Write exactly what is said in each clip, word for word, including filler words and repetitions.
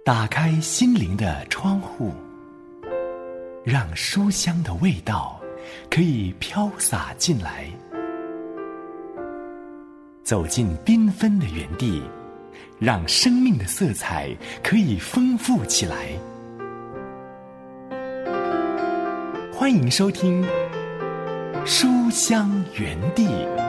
打开心灵的窗户，让书香的味道可以飘洒进来。走进缤纷的园地，让生命的色彩可以丰富起来。欢迎收听书香园地。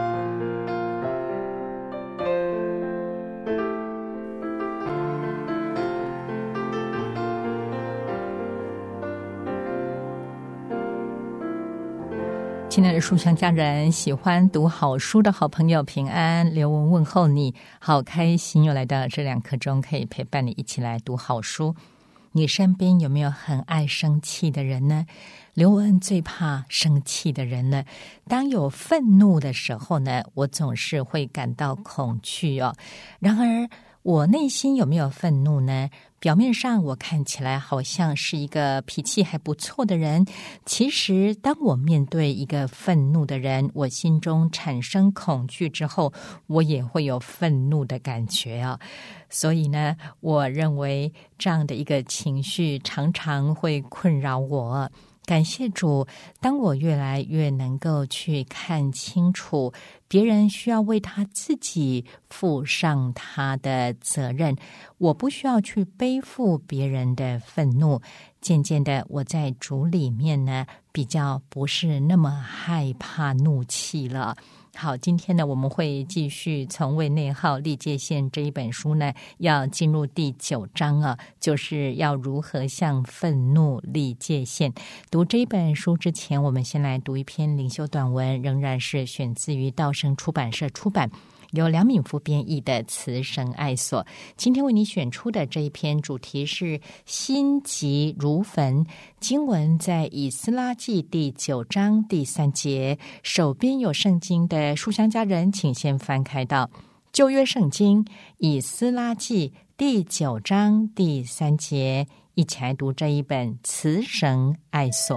亲爱的书香家人，喜欢读好书的好朋友平安，刘文问候你，好开心又来到这两刻钟，可以陪伴你一起来读好书。你身边有没有很爱生气的人呢？刘文最怕生气的人呢。当有愤怒的时候呢，我总是会感到恐惧哦。然而我内心有没有愤怒呢？表面上我看起来好像是一个脾气还不错的人，其实当我面对一个愤怒的人，我心中产生恐惧之后，我也会有愤怒的感觉啊。所以呢，我认为这样的一个情绪常常会困扰我。感谢主，当我越来越能够去看清楚别人需要为他自己负上他的责任，我不需要去背负别人的愤怒。渐渐的，我在主里面呢，比较不是那么害怕怒气了。好，今天呢，我们会继续从为内耗立界限这一本书呢，要进入第九章啊，就是要如何向愤怒立界限。读这一本书之前，我们先来读一篇灵修短文，仍然是选自于道生出版社出版，由梁敏夫编译的《慈神爱所》。今天为你选出的这一篇主题是心急如焚，经文在以斯拉记第九章第三节。手边有圣经的书香家人，请先翻开到旧约圣经以斯拉记第九章第三节，一起来读这一本《慈神爱所》。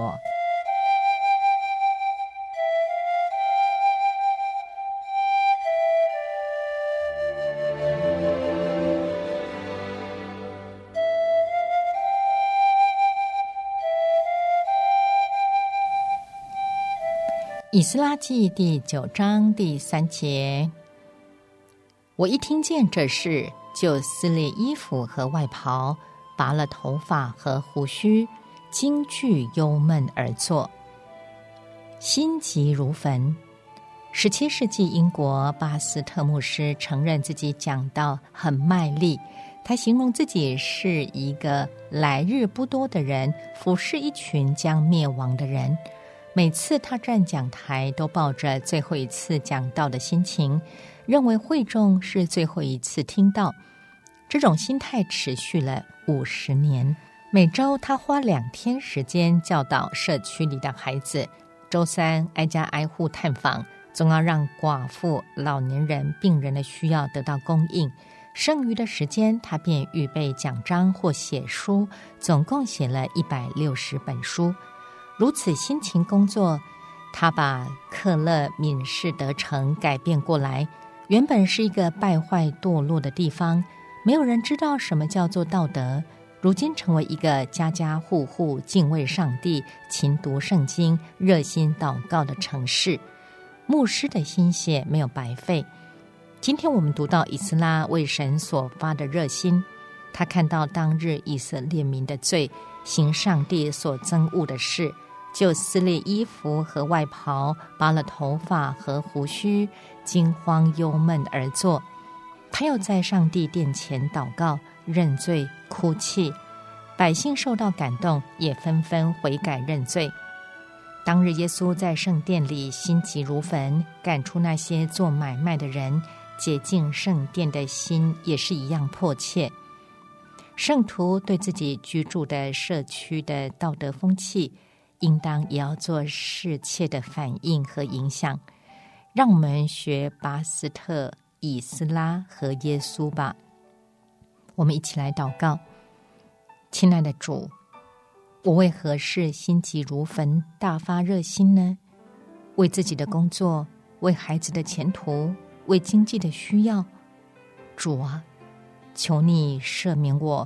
以斯拉记第九章第三节，我一听见这事，就撕裂衣服和外袍，拔了头发和胡须，惊惧忧闷而坐，心急如焚。十七世纪英国巴斯特牧师承认自己讲道很卖力，他形容自己是一个来日不多的人，服侍一群将灭亡的人。每次他站讲台都抱着最后一次讲道的心情，认为会众是最后一次听到。这种心态持续了五十年。每周他花两天时间教导社区里的孩子，周三挨家挨户探访，总要让寡妇、老年人、病人的需要得到供应。剩余的时间他便预备讲章或写书，总共写了一百六十本书。如此辛勤工作，他把克勒敏士德城改变过来。原本是一个败坏堕落的地方，没有人知道什么叫做道德，如今成为一个家家户户敬畏上帝、勤读圣经、热心祷告的城市。牧师的心血没有白费。今天我们读到以斯拉为神所发的热心，他看到当日以色列民的罪，行上帝所憎恶的事，就撕裂衣服和外袍，拔了头发和胡须，惊慌忧闷而坐。他又在上帝殿前祷告、认罪、哭泣，百姓受到感动，也纷纷悔改认罪。当日耶稣在圣殿里心急如焚，赶出那些做买卖的人，洁净圣殿的心也是一样迫切。圣徒对自己居住的社区的道德风气，应当也要做适切的反应和影响。让我们学巴斯特、以斯拉和耶稣吧。我们一起来祷告。亲爱的主，我为何事心急如焚，大发热心呢？为自己的工作，为孩子的前途，为经济的需要。主啊，求你赦免我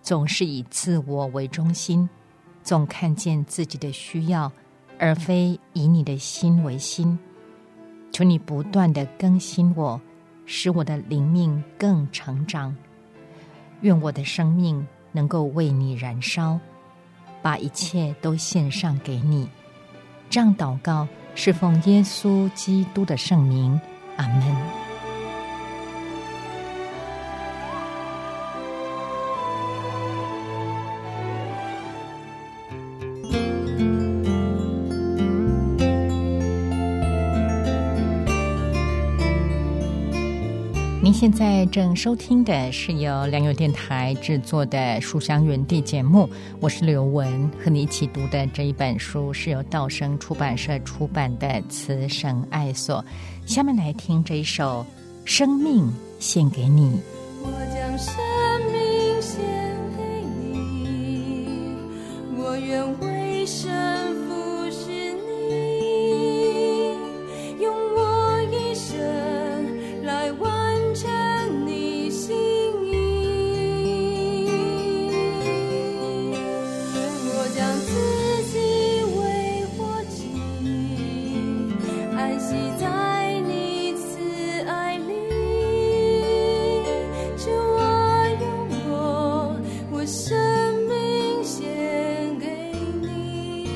总是以自我为中心，总看见自己的需要，而非以你的心为心。求你不断地更新我，使我的灵命更成长。愿我的生命能够为你燃烧，把一切都献上给你。这样祷告是奉耶稣基督的圣名，阿们。您现在正收听的是由良友电台制作的书香园地节目，我是刘文，和你一起读的这一本书是由道生出版社出版的《慈神爱所》。下面来听这一首《生命献给你》。 我将生命献给你，我愿为神服侍你，用我一生来完成你心意。我将自己为活祭，安息在你慈爱里。主啊，用我，我生命献给你，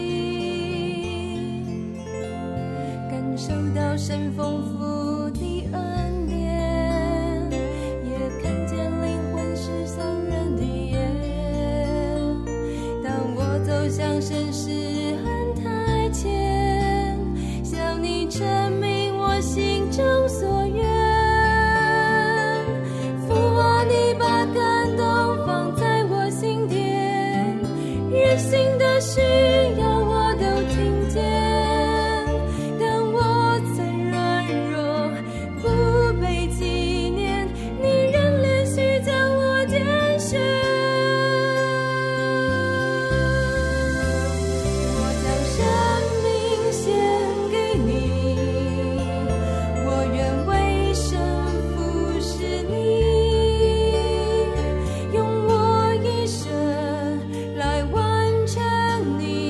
感受到神丰富的恩典，也看见灵魂是伤人的眼。当我走向神施恩台前，向你证明我心中所愿。父啊，你把感动放在我心田，人心的需要我都听见。当我曾软弱不被纪念，你仍连续将我拣选。我将生命献给你，我愿为神服侍你，用我一生来完成你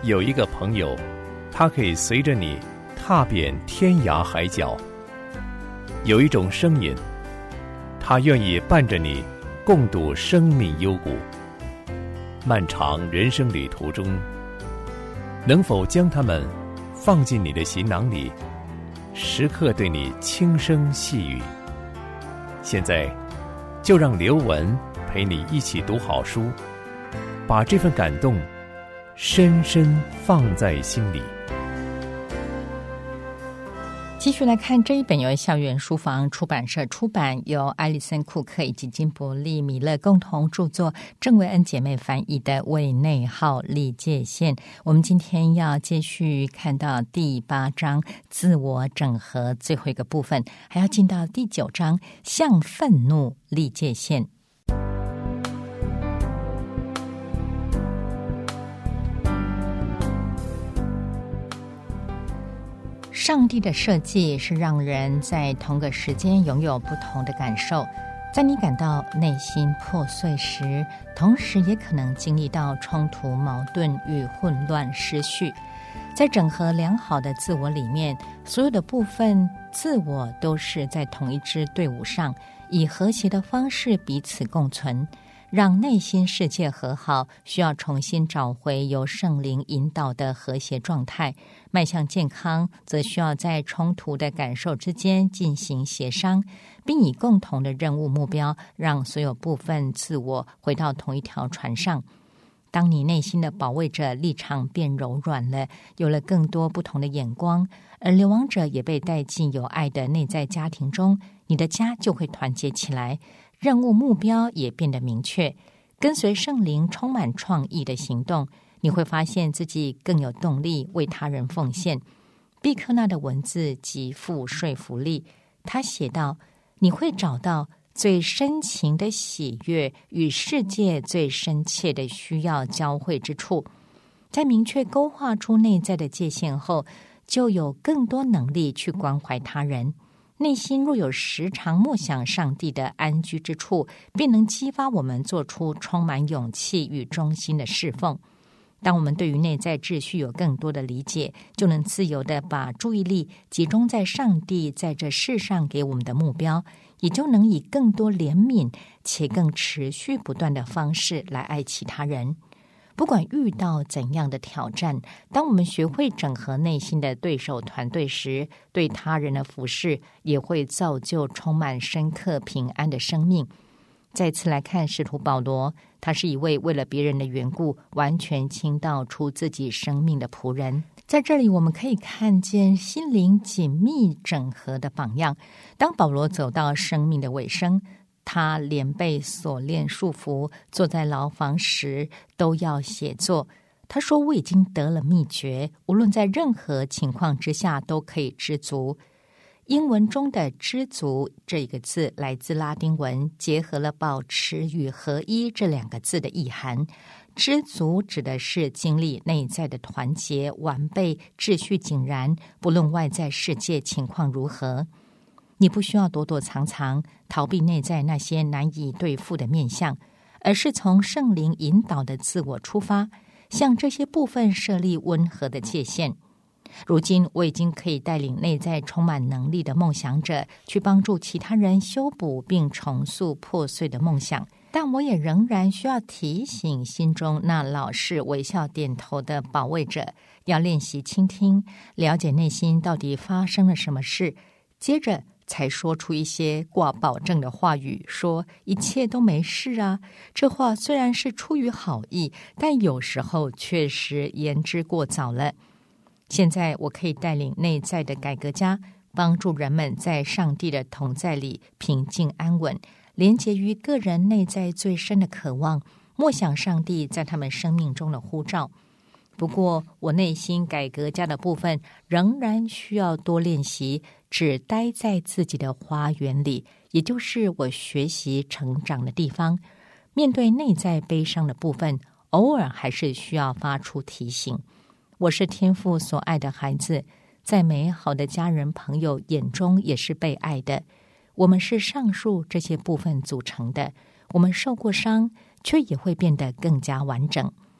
有一个朋友，他可以随着你踏遍天涯海角；有一种声音，他愿意伴着你共度生命幽谷。漫长人生旅途中，能否将它们放进你的行囊里，时刻对你轻声细语？现在就让刘文陪你一起读好书，把这份感动深深放在心里。 继续来看这一本由校园书房出版社出版，由艾丽森·库克以及金伯利·米勒共同著作，郑维恩姐妹翻译的《为内耗立界限》。我们今天要继续看到第八章自我整合最后一个部分，还要进到第九章向愤怒立界限。上帝的设计是让人在同个时间拥有不同的感受，在你感到内心破碎时，同时也可能经历到冲突、矛盾与混乱失序。在整合良好的自我里面，所有的部分自我都是在同一支队伍上，以和谐的方式彼此共存。让内心世界和好，需要重新找回由圣灵引导的和谐状态；迈向健康，则需要在冲突的感受之间进行协商，并以共同的任务目标，让所有部分自我回到同一条船上。当你内心的保卫者立场变柔软了，有了更多不同的眼光，而流亡者也被带进有爱的内在家庭中，你的家就会团结起来，任务目标也变得明确。跟随圣灵充满创意的行动，你会发现自己更有动力为他人奉献。毕克纳的文字极富说服力，他写道：你会找到最深情的喜悦与世界最深切的需要交汇之处。在明确勾画出内在的界限后，就有更多能力去关怀他人。内心若有时常默想上帝的安居之处，便能激发我们做出充满勇气与忠心的侍奉。当我们对于内在秩序有更多的理解，就能自由地把注意力集中在上帝在这世上给我们的目标，也就能以更多怜悯且更持续不断的方式来爱其他人。不管遇到怎样的挑战，当我们学会整合内心的对手团队时，对他人的服事也会造就充满深刻平安的生命。再次来看使徒保罗，他是一位为了别人的缘故完全倾倒出自己生命的仆人。在这里我们可以看见心灵紧密整合的榜样。当保罗走到生命的尾声，他连被锁链束缚，坐在牢房时都要写作。他说：我已经得了秘诀，无论在任何情况之下都可以知足。英文中的知足这个字来自拉丁文，结合了保持与合一这两个字的意涵。知足指的是经历内在的团结、完备、秩序井然，不论外在世界情况如何。你不需要躲躲藏藏，逃避内在那些难以对付的面向，而是从圣灵引导的自我出发，向这些部分设立温和的界限。如今我已经可以带领内在充满能力的梦想者，去帮助其他人修补并重塑破碎的梦想，但我也仍然需要提醒心中那老是微笑点头的保卫者，要练习倾听，了解内心到底发生了什么事，接着才说出一些挂保证的话语，说一切都没事啊。这话虽然是出于好意，但有时候确实言之过早了。现在我可以带领内在的改革家，帮助人们在上帝的同在里平静安稳，连结于个人内在最深的渴望，默想上帝在他们生命中的呼召。不过我内心改革家的部分仍然需要多练习，只待在自己的花园里，也就是我学习成长的地方。面对内在悲伤的部分，偶尔还是需要发出提醒。我是天父所爱的孩子，在美好的家人朋友眼中也是被爱的。我们是上述这些部分组成的，我们受过伤，却也会变得更加完整。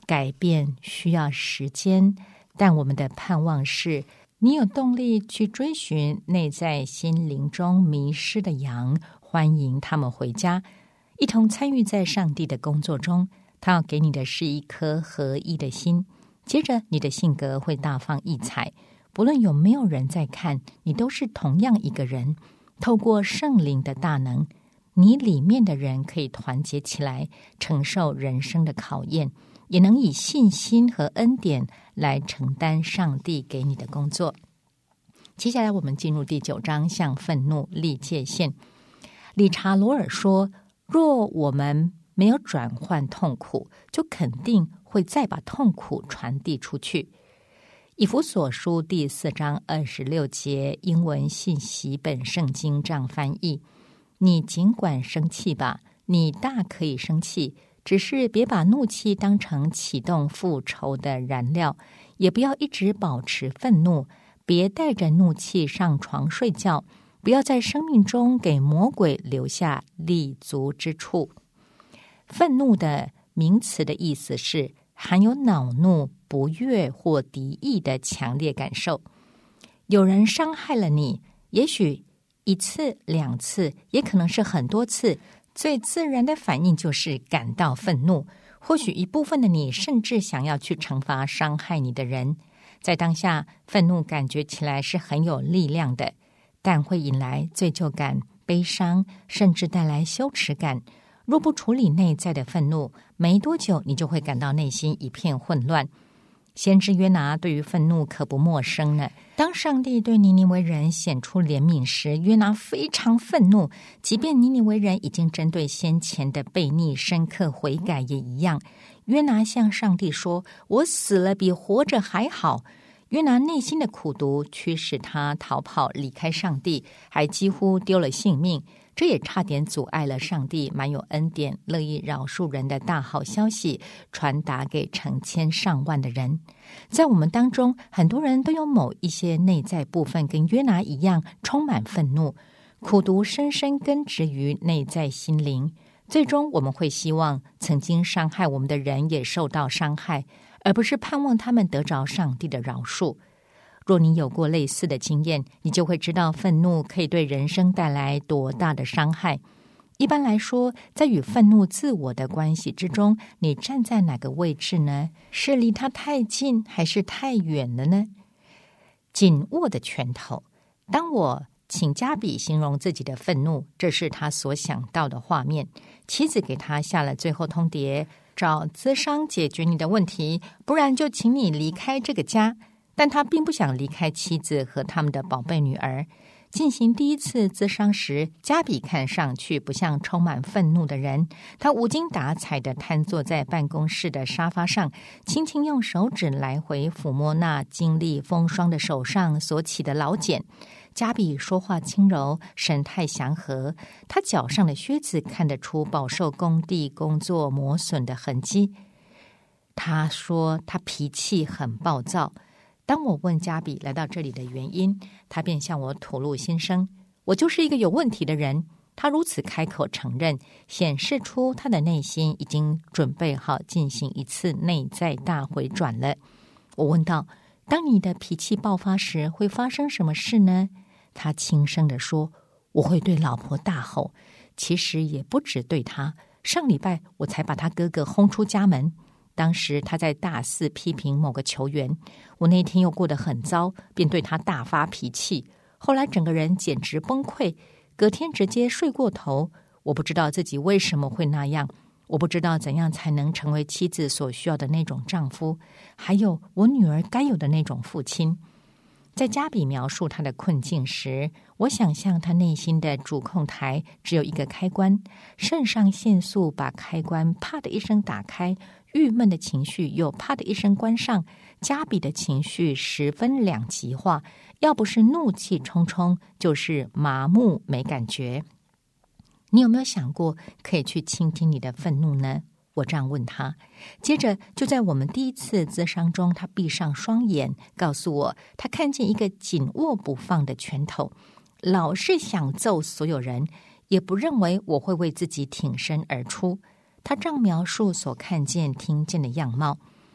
改变需要时间，但我们的盼望是，你有动力去追寻内在心灵中迷失的羊，欢迎他们回家，一同参与在上帝的工作中。他要给你的是一颗合一的心，接着你的性格会大放异彩，不论有没有人在看，你都是同样一个人。透过圣灵的大能，你里面的人可以团结起来，承受人生的考验，也能以信心和恩典来承担上帝给你的工作。接下来我们进入第九章，向愤怒立界限。理查罗尔说，若我们没有转换痛苦，就肯定会再把痛苦传递出去。以弗所书第四章二十六节，英文信息本圣经这样翻译：你尽管生气吧，你大可以生气，只是别把怒气当成启动复仇的燃料，也不要一直保持愤怒，别带着怒气上床睡觉，不要在生命中给魔鬼留下立足之处。愤怒的名词的意思是含有恼怒、不悦或敌意的强烈感受。有人伤害了你，也许一次、两次，也可能是很多次，最自然的反应就是感到愤怒。或许一部分的你甚至想要去惩罚伤害你的人。在当下，愤怒感觉起来是很有力量的，但会引来罪疚感、悲伤，甚至带来羞耻感。若不处理内在的愤怒，没多久你就会感到内心一片混乱。先知约拿对于愤怒可不陌生呢。当上帝对尼尼微人显出怜悯时，约拿非常愤怒，即便尼尼微人已经针对先前的悖逆深刻悔改也一样。约拿向上帝说，我死了比活着还好。约拿内心的苦毒驱使他逃跑离开上帝，还几乎丢了性命，这也差点阻碍了上帝满有恩典、乐意饶恕人的大好消息传达给成千上万的人。在我们当中，很多人都有某一些内在部分跟约拿一样充满愤怒，苦毒深深根植于内在心灵。最终我们会希望曾经伤害我们的人也受到伤害，而不是盼望他们得着上帝的饶恕。若你有过类似的经验，你就会知道愤怒可以对人生带来多大的伤害。一般来说，在与愤怒自我的关系之中，你站在哪个位置呢？是离他太近还是太远了呢？紧握的拳头。当我请加比形容自己的愤怒，这是他所想到的画面。妻子给他下了最后通牒，找咨商解决你的问题，不然就请你离开这个家。但他并不想离开妻子和他们的宝贝女儿。进行第一次咨商时，加比看上去不像充满愤怒的人，他无精打采地瘫坐在办公室的沙发上，轻轻用手指来回抚摸那经历风霜的手上所起的老茧。加比说话轻柔，神态祥和，他脚上的靴子看得出饱受工地工作磨损的痕迹。他说他脾气很暴躁。当我问加比来到这里的原因，他便向我吐露心声，我就是一个有问题的人。他如此开口承认，显示出他的内心已经准备好进行一次内在大回转了。我问道，当你的脾气爆发时会发生什么事呢？他轻声地说，我会对老婆大吼，其实也不止对他。上礼拜我才把他哥哥轰出家门，当时他在大肆批评某个球员，我那天又过得很糟，便对他大发脾气。后来整个人简直崩溃，隔天直接睡过头。我不知道自己为什么会那样，我不知道怎样才能成为妻子所需要的那种丈夫，还有我女儿该有的那种父亲。在加比描述他的困境时，我想象他内心的主控台只有一个开关，肾上腺素把开关啪的一声打开，郁闷的情绪又啪的一声关上。加比的情绪十分两极化，要不是怒气冲冲，就是麻木没感觉。你有没有想过可以去倾听你的愤怒呢？我这样问他。接着就在我们第一次咨商中，他闭上双眼，告诉我他看见一个紧握不放的拳头，老是想揍所有人，也不认为我会为自己挺身而出。他这样描述所看见听见的样貌。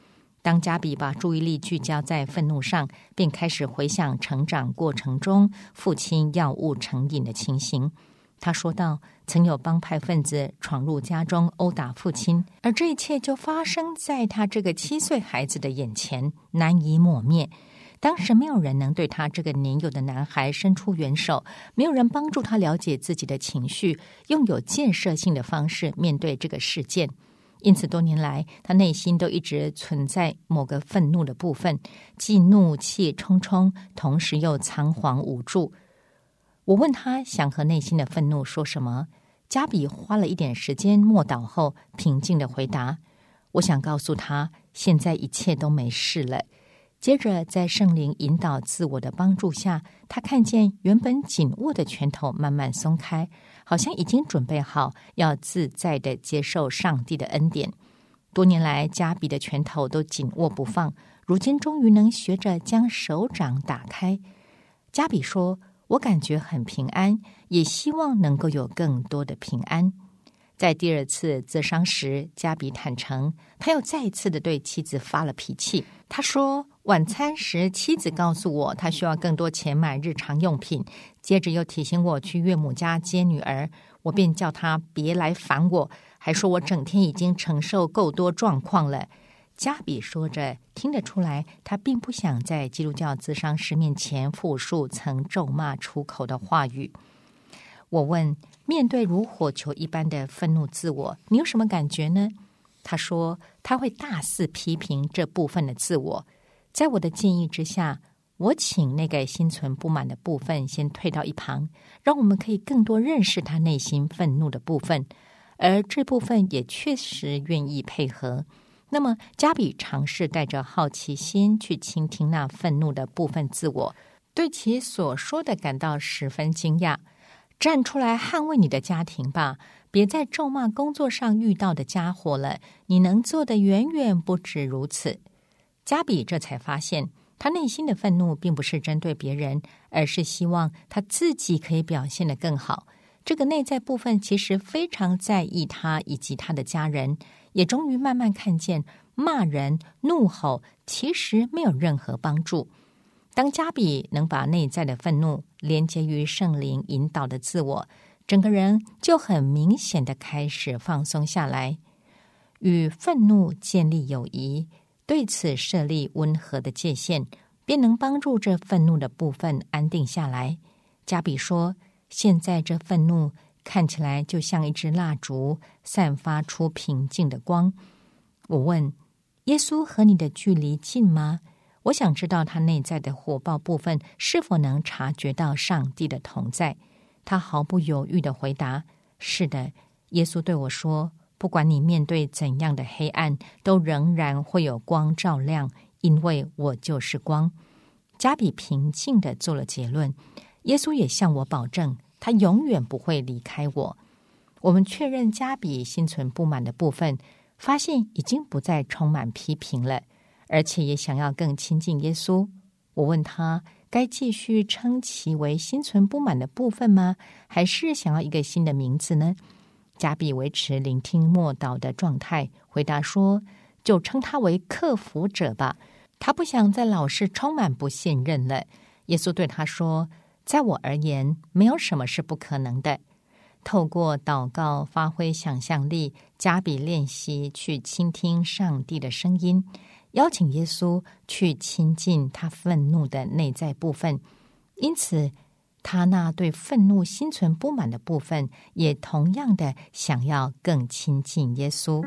当加比把注意力聚焦在愤怒上，便开始回想成长过程中父亲药物成瘾的情形。他说道，曾有帮派分子闯入家中殴打父亲，而这一切就发生在他这个七岁孩子的眼前，难以抹灭。当时没有人能对他这个年幼的男孩伸出援手，没有人帮助他了解自己的情绪，用有建设性的方式面对这个事件。因此多年来，他内心都一直存在某个愤怒的部分，既怒气冲冲，同时又仓皇无助。我问他想和内心的愤怒说什么，加比花了一点时间默祷后，平静地回答，我想告诉他现在一切都没事了。接着在圣灵引导自我的帮助下，他看见原本紧握的拳头慢慢松开，好像已经准备好要自在地接受上帝的恩典。多年来加比的拳头都紧握不放，如今终于能学着将手掌打开。加比说，我感觉很平安，也希望能够有更多的平安。在第二次咨商时，加比坦诚，他又再一次的对妻子发了脾气。他说，晚餐时妻子告诉我他需要更多钱买日常用品，接着又提醒我去岳母家接女儿，我便叫他别来烦我，还说我整天已经承受够多状况了。加比说着，听得出来他并不想在基督教咨商师面前复述曾咒骂出口的话语。我问，面对如火球一般的愤怒自我，你有什么感觉呢？他说，他会大肆批评这部分的自我。在我的建议之下，我请那个心存不满的部分先退到一旁，让我们可以更多认识他内心愤怒的部分，而这部分也确实愿意配合。那么加比尝试带着好奇心去倾听那愤怒的部分自我，对其所说的感到十分惊讶。站出来捍卫你的家庭吧，别再咒骂工作上遇到的家伙了，你能做的远远不止如此。加比这才发现，他内心的愤怒并不是针对别人，而是希望他自己可以表现得更好。这个内在部分其实非常在意他以及他的家人，也终于慢慢看见骂人、怒吼其实没有任何帮助。当加比能把内在的愤怒连接于圣灵引导的自我，整个人就很明显的开始放松下来。与愤怒建立友谊，对此设立温和的界限，便能帮助这愤怒的部分安定下来。加比说，现在这愤怒看起来就像一支蜡烛，散发出平静的光。我问，耶稣和你的距离近吗？我想知道他内在的火爆部分是否能察觉到上帝的同在。他毫不犹豫地回答，是的，耶稣对我说，不管你面对怎样的黑暗，都仍然会有光照亮，因为我就是光。加比平静地做了结论，耶稣也向我保证，他永远不会离开我。我们确认加比心存不满的部分，发现已经不再充满批评了，而且也想要更亲近耶稣。我问他，该继续称其为心存不满的部分吗？还是想要一个新的名字呢？加比维持聆听默祷的状态，回答说，就称他为克服者吧。他不想再老是充满不信任了。耶稣对他说，在我而言，没有什么是不可能的。透过祷告发挥想象力，加比练习去倾听上帝的声音，邀请耶稣去亲近他愤怒的内在部分。因此他那对愤怒心存不满的部分，也同样的想要更亲近耶稣。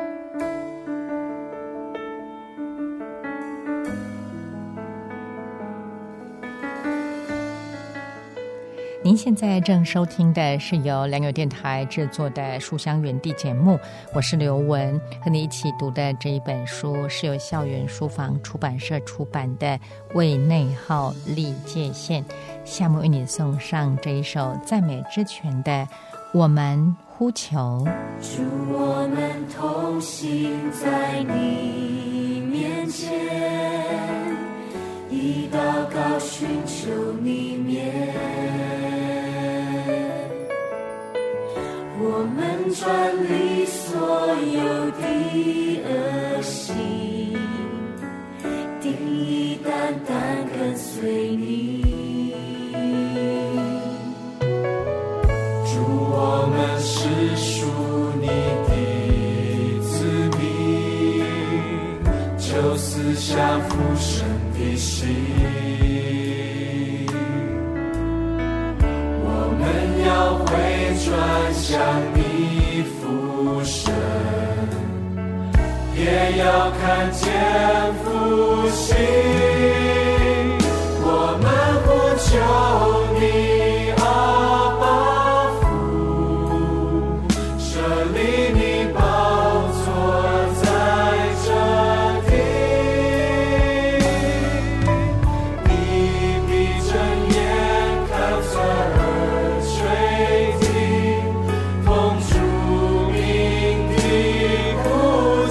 您现在正收听的是由良友电台制作的书香园地节目，我是刘雯，和你一起读的这一本书是由校园书房出版社出版的《为内耗立界限》。下面为你送上这一首赞美之泉的《我们呼求》。 主，我们同行在你面前，以祷告寻求你面。我们转离所有的恶行， 下父神的心，我们要回转向你父神，也要看见复兴。我们呼求你阿爸父，设立你宝座在这地，你闭着眼看侧耳垂听，奉主名的呼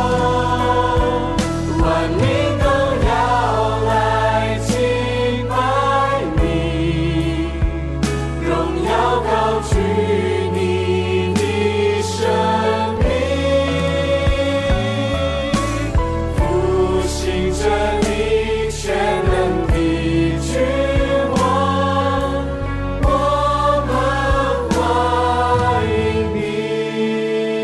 求，万民都要来敬拜你，荣耀高举你的生命，复兴着你全能的君王，我们欢迎你。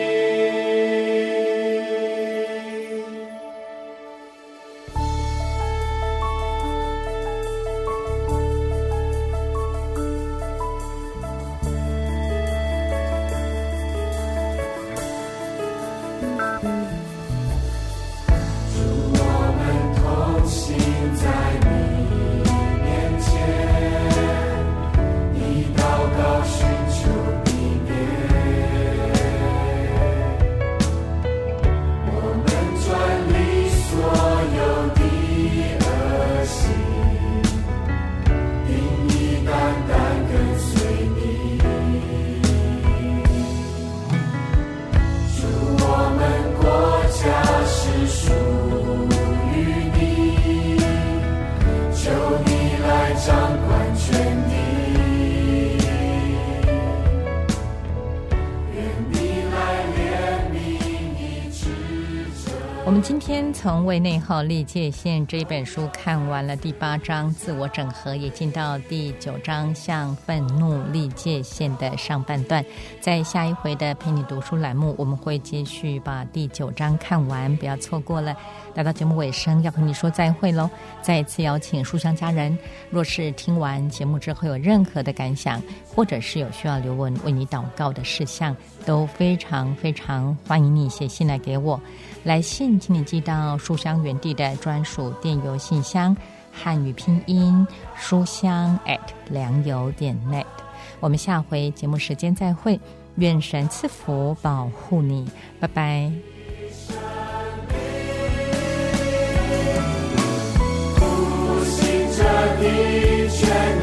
主，我们同行在你面前，以祷告寻求你面，我们转离所有的恶行，定义单单跟随你。主，我们国家是属于你，求你来掌管全地，愿你来怜悯医治这。 我们今天从《为内耗立界限》这一本书看完了第八章自我整合，也进到第九章向愤怒立界限的上半段。在下一回的陪你读书栏目，我们会继续把第九章看完，不要错过了。来到节目尾声，要和你说再会喽！再一次邀请书香家人，若是听完节目之后有任何的感想，或者是有需要刘文为你祷告的事项，都非常非常欢迎你写信来给我。来信请你寄到书香园地的专属电邮信箱，汉语拼音书香 at 良友点 net。我们下回节目时间再会，愿神赐福保护你，拜拜。 复兴着你全